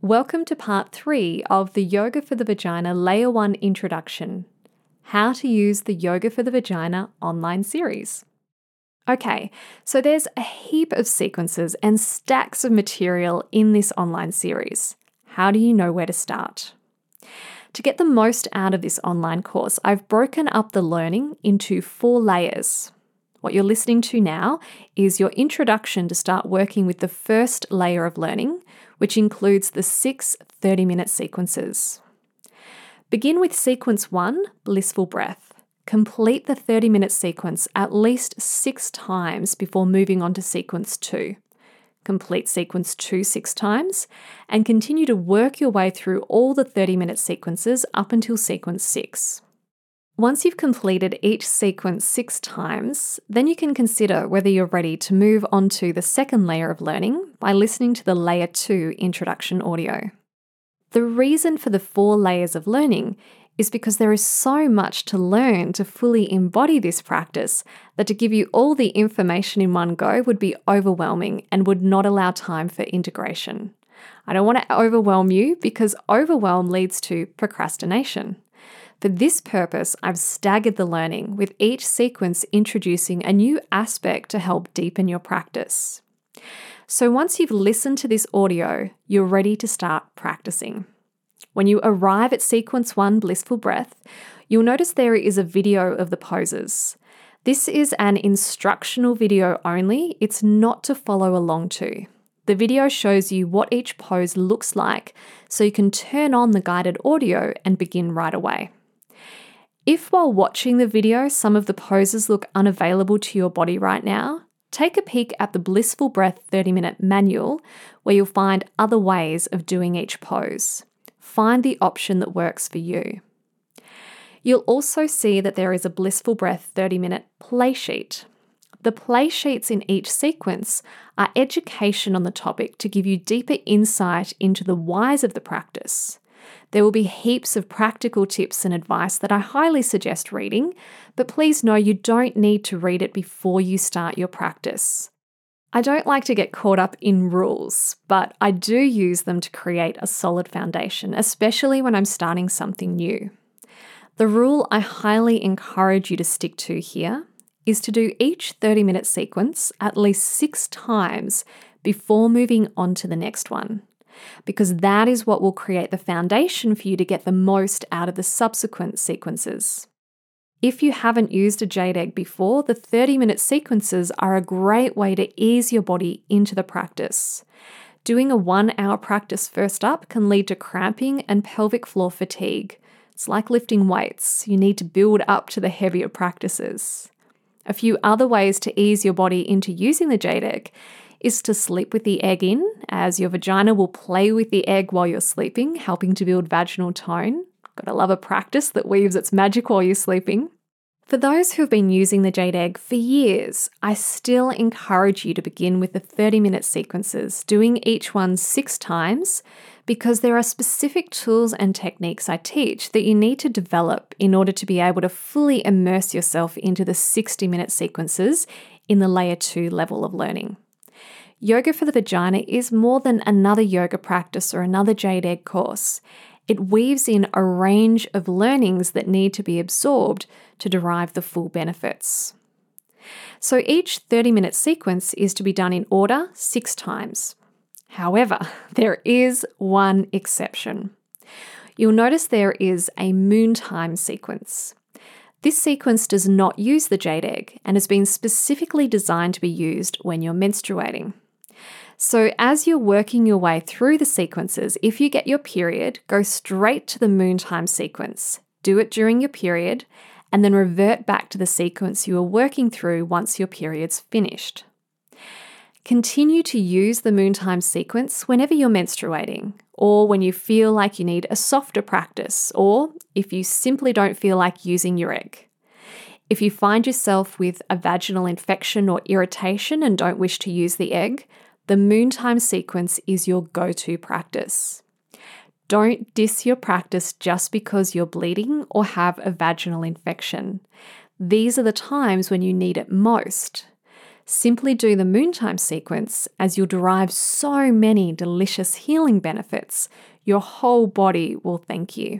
Welcome to part 3 of the Yoga for the Vagina Layer 1 Introduction, How to Use the Yoga for the Vagina online series. Okay, so there's a heap of sequences and stacks of material in this online series. How do you know where to start? To get the most out of this online course, I've broken up the learning into 4 layers. What you're listening to now is your introduction to start working with the first layer of learning, which includes the 6 30-minute sequences. Begin with sequence 1, Blissful Breath. Complete the 30-minute sequence at least 6 times before moving on to sequence 2. Complete sequence 2 6 times, and continue to work your way through all the 30-minute sequences up until sequence 6. Once you've completed each sequence 6 times, then you can consider whether you're ready to move on to the second layer of learning by listening to the Layer 2 introduction audio. The reason for the 4 layers of learning is because there is so much to learn to fully embody this practice that to give you all the information in one go would be overwhelming and would not allow time for integration. I don't want to overwhelm you because overwhelm leads to procrastination. For this purpose, I've staggered the learning, with each sequence introducing a new aspect to help deepen your practice. So once you've listened to this audio, you're ready to start practicing. When you arrive at sequence 1, Blissful Breath, you'll notice there is a video of the poses. This is an instructional video only. It's not to follow along to. The video shows you what each pose looks like, so you can turn on the guided audio and begin right away. If while watching the video, some of the poses look unavailable to your body right now, take a peek at the Blissful Breath 30-minute manual where you'll find other ways of doing each pose. Find the option that works for you. You'll also see that there is a Blissful Breath 30-minute play sheet. The play sheets in each sequence are education on the topic to give you deeper insight into the whys of the practice. There will be heaps of practical tips and advice that I highly suggest reading, but please know you don't need to read it before you start your practice. I don't like to get caught up in rules, but I do use them to create a solid foundation, especially when I'm starting something new. The rule I highly encourage you to stick to here is to do each 30-minute sequence at least 6 times before moving on to the next one, because that is what will create the foundation for you to get the most out of the subsequent sequences. If you haven't used a jade egg before, the 30-minute sequences are a great way to ease your body into the practice. Doing a 1-hour practice first up can lead to cramping and pelvic floor fatigue. It's like lifting weights. You need to build up to the heavier practices. A few other ways to ease your body into using the jade egg is to sleep with the egg in, as your vagina will play with the egg while you're sleeping, helping to build vaginal tone. Gotta love a practice that weaves its magic while you're sleeping. For those who've been using the jade egg for years, I still encourage you to begin with the 30-minute sequences, doing each one 6 times, because there are specific tools and techniques I teach that you need to develop in order to be able to fully immerse yourself into the 60-minute sequences in the Layer 2 level of learning. Yoga for the Vagina is more than another yoga practice or another jade egg course. It weaves in a range of learnings that need to be absorbed to derive the full benefits. So each 30-minute sequence is to be done in order 6 times. However, there is one exception. You'll notice there is a moon time sequence. This sequence does not use the jade egg and has been specifically designed to be used when you're menstruating. So as you're working your way through the sequences, if you get your period, go straight to the moon time sequence. Do it during your period, and then revert back to the sequence you are working through once your period's finished. Continue to use the moon time sequence whenever you're menstruating, or when you feel like you need a softer practice, or if you simply don't feel like using your egg. If you find yourself with a vaginal infection or irritation and don't wish to use the egg, the moon time sequence is your go-to practice. Don't diss your practice just because you're bleeding or have a vaginal infection. These are the times when you need it most. Simply do the Moontime sequence as you'll derive so many delicious healing benefits. Your whole body will thank you.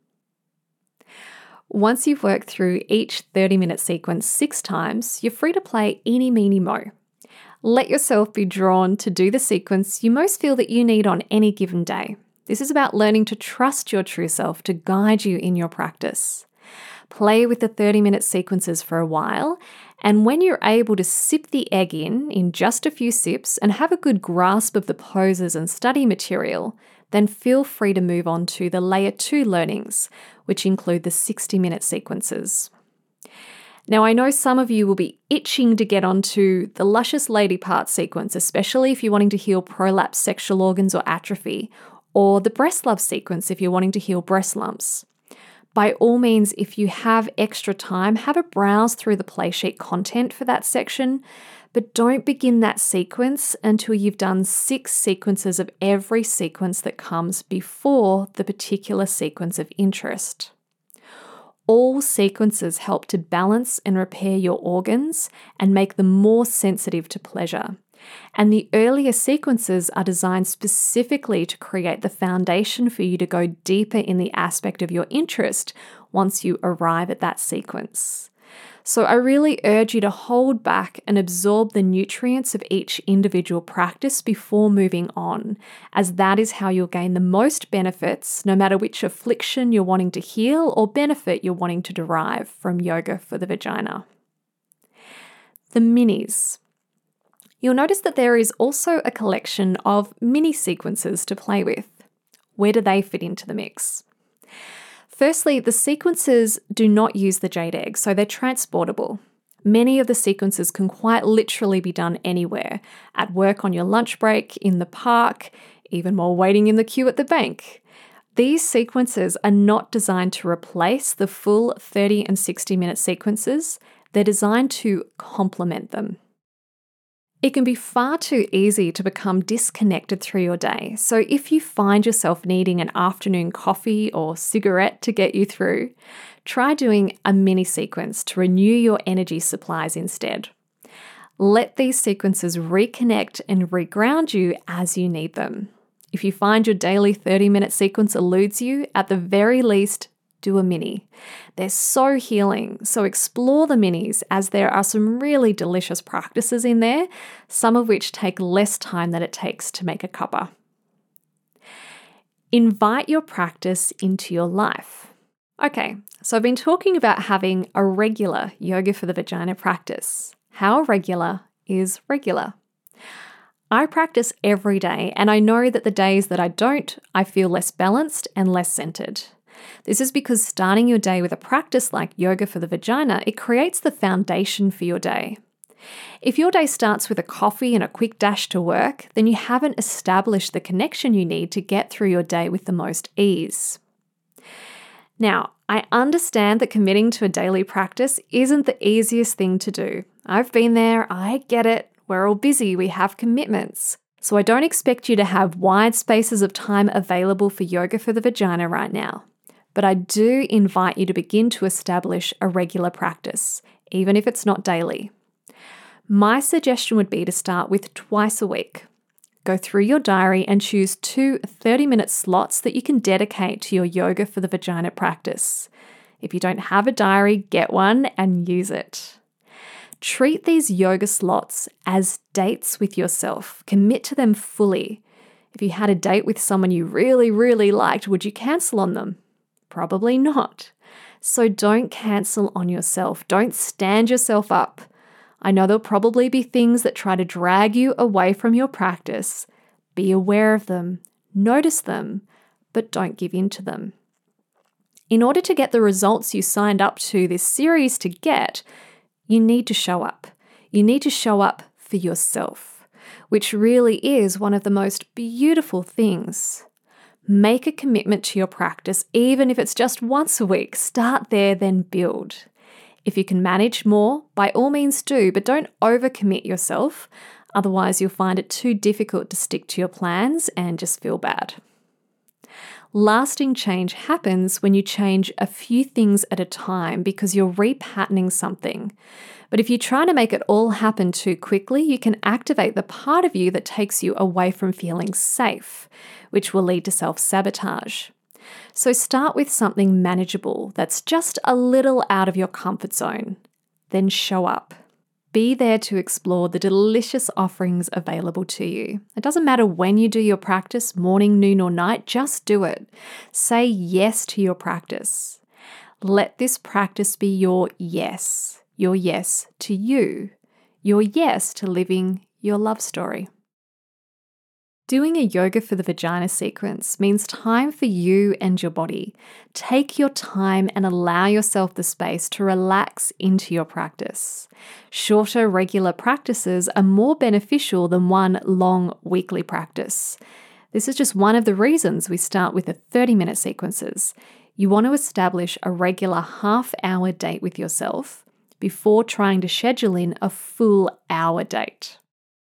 Once you've worked through each 30-minute sequence 6 times, you're free to play eeny, meeny, mo. Let yourself be drawn to do the sequence you most feel that you need on any given day. This is about learning to trust your true self to guide you in your practice. Play with the 30-minute sequences for a while, and when you're able to sip the egg in just a few sips and have a good grasp of the poses and study material, then feel free to move on to the Layer 2 learnings, which include the 60-minute sequences. Now, I know some of you will be itching to get onto the Luscious Lady Part sequence, especially if you're wanting to heal prolapsed sexual organs or atrophy, or the Breast Love sequence if you're wanting to heal breast lumps. By all means, if you have extra time, have a browse through the playsheet content for that section, but don't begin that sequence until you've done 6 sequences of every sequence that comes before the particular sequence of interest. All sequences help to balance and repair your organs and make them more sensitive to pleasure. And the earlier sequences are designed specifically to create the foundation for you to go deeper in the aspect of your interest once you arrive at that sequence. So I really urge you to hold back and absorb the nutrients of each individual practice before moving on, as that is how you'll gain the most benefits, no matter which affliction you're wanting to heal or benefit you're wanting to derive from yoga for the vagina. The minis. You'll notice that there is also a collection of mini sequences to play with. Where do they fit into the mix? Firstly, the sequences do not use the jade egg, so they're transportable. Many of the sequences can quite literally be done anywhere, at work on your lunch break, in the park, even while waiting in the queue at the bank. These sequences are not designed to replace the full 30 and 60-minute sequences. They're designed to complement them. It can be far too easy to become disconnected through your day. So if you find yourself needing an afternoon coffee or cigarette to get you through, try doing a mini sequence to renew your energy supplies instead. Let these sequences reconnect and reground you as you need them. If you find your daily 30-minute sequence eludes you, at the very least, do a mini. They're so healing, so explore the minis as there are some really delicious practices in there, some of which take less time than it takes to make a cuppa. Invite your practice into your life. Okay, so I've been talking about having a regular yoga for the vagina practice. How regular is regular? I practice every day, and I know that the days that I don't, I feel less balanced and less centered. This is because starting your day with a practice like yoga for the vagina, it creates the foundation for your day. If your day starts with a coffee and a quick dash to work, then you haven't established the connection you need to get through your day with the most ease. Now, I understand that committing to a daily practice isn't the easiest thing to do. I've been there, I get it, we're all busy, we have commitments. So I don't expect you to have wide spaces of time available for yoga for the vagina right now. But I do invite you to begin to establish a regular practice, even if it's not daily. My suggestion would be to start with twice a week. Go through your diary and choose 2 30-minute slots that you can dedicate to your yoga for the vagina practice. If you don't have a diary, get one and use it. Treat these yoga slots as dates with yourself. Commit to them fully. If you had a date with someone you really, really liked, would you cancel on them? Probably not. So don't cancel on yourself. Don't stand yourself up. I know there'll probably be things that try to drag you away from your practice. Be aware of them, notice them, but don't give in to them. In order to get the results you signed up to this series to get, you need to show up. You need to show up for yourself, which really is one of the most beautiful things. Make a commitment to your practice, even if it's just once a week. Start there, then build. If you can manage more, by all means do, but don't overcommit yourself. Otherwise, you'll find it too difficult to stick to your plans and just feel bad. Lasting change happens when you change a few things at a time because you're repatterning something. But if you try to make it all happen too quickly, you can activate the part of you that takes you away from feeling safe, which will lead to self-sabotage. So start with something manageable that's just a little out of your comfort zone. Then show up. Be there to explore the delicious offerings available to you. It doesn't matter when you do your practice, morning, noon, or night, just do it. Say yes to your practice. Let this practice be your yes to you, your yes to living your love story. Doing a yoga for the vagina sequence means time for you and your body. Take your time and allow yourself the space to relax into your practice. Shorter, regular practices are more beneficial than one long weekly practice. This is just one of the reasons we start with the 30-minute sequences. You want to establish a regular half-hour date with yourself before trying to schedule in a full hour date.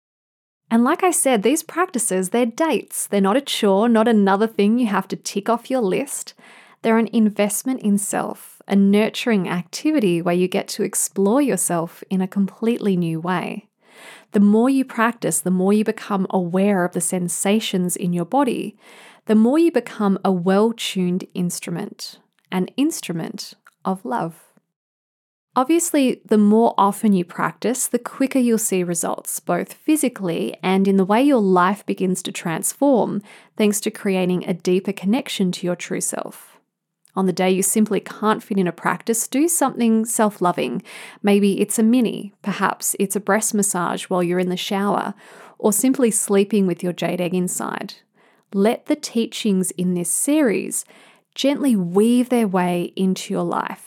And like I said, these practices, they're dates. They're not a chore, not another thing you have to tick off your list. They're an investment in self, a nurturing activity where you get to explore yourself in a completely new way. The more you practice, the more you become aware of the sensations in your body, the more you become a well-tuned instrument, an instrument of love. Obviously, the more often you practice, the quicker you'll see results, both physically and in the way your life begins to transform, thanks to creating a deeper connection to your true self. On the day you simply can't fit in a practice, do something self-loving. Maybe it's a mini, perhaps it's a breast massage while you're in the shower, or simply sleeping with your jade egg inside. Let the teachings in this series gently weave their way into your life.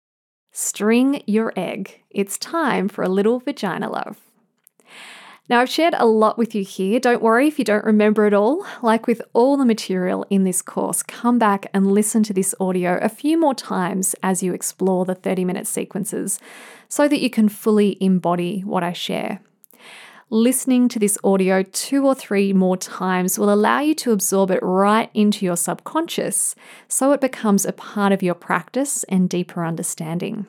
String your egg. It's time for a little vagina love. Now, I've shared a lot with you here. Don't worry if you don't remember it all. Like with all the material in this course, come back and listen to this audio a few more times as you explore the 30-minute sequences so that you can fully embody what I share. Listening to this audio 2 or 3 more times will allow you to absorb it right into your subconscious so it becomes a part of your practice and deeper understanding.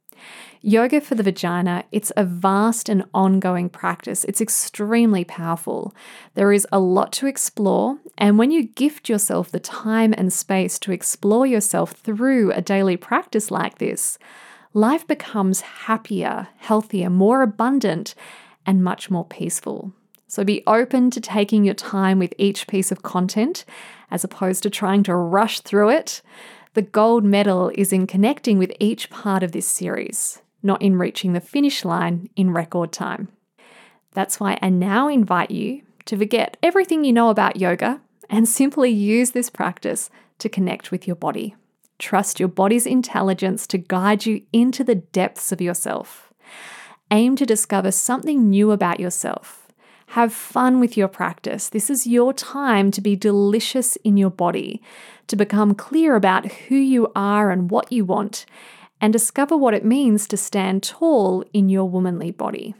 Yoga for the vagina, it's a vast and ongoing practice. It's extremely powerful. There is a lot to explore, and when you gift yourself the time and space to explore yourself through a daily practice like this, life becomes happier, healthier, more abundant, and much more peaceful. So be open to taking your time with each piece of content as opposed to trying to rush through it. The gold medal is in connecting with each part of this series, not in reaching the finish line in record time. That's why I now invite you to forget everything you know about yoga and simply use this practice to connect with your body. Trust your body's intelligence to guide you into the depths of yourself. Aim to discover something new about yourself. Have fun with your practice. This is your time to be delicious in your body, to become clear about who you are and what you want, and discover what it means to stand tall in your womanly body.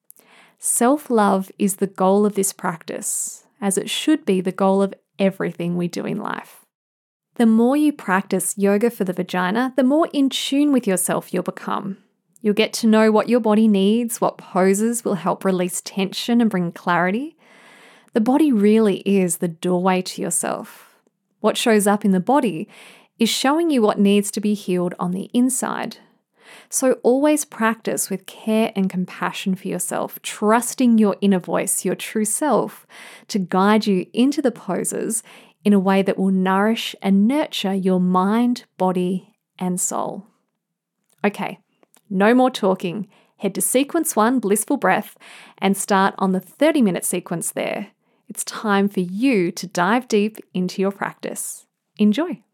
Self-love is the goal of this practice, as it should be the goal of everything we do in life. The more you practice yoga for the vagina, the more in tune with yourself you'll become. You'll get to know what your body needs, what poses will help release tension and bring clarity. The body really is the doorway to yourself. What shows up in the body is showing you what needs to be healed on the inside. So always practice with care and compassion for yourself, trusting your inner voice, your true self, to guide you into the poses in a way that will nourish and nurture your mind, body, and soul. Okay. No more talking. Head to Sequence 1, Blissful Breath, and start on the 30-minute sequence there. It's time for you to dive deep into your practice. Enjoy.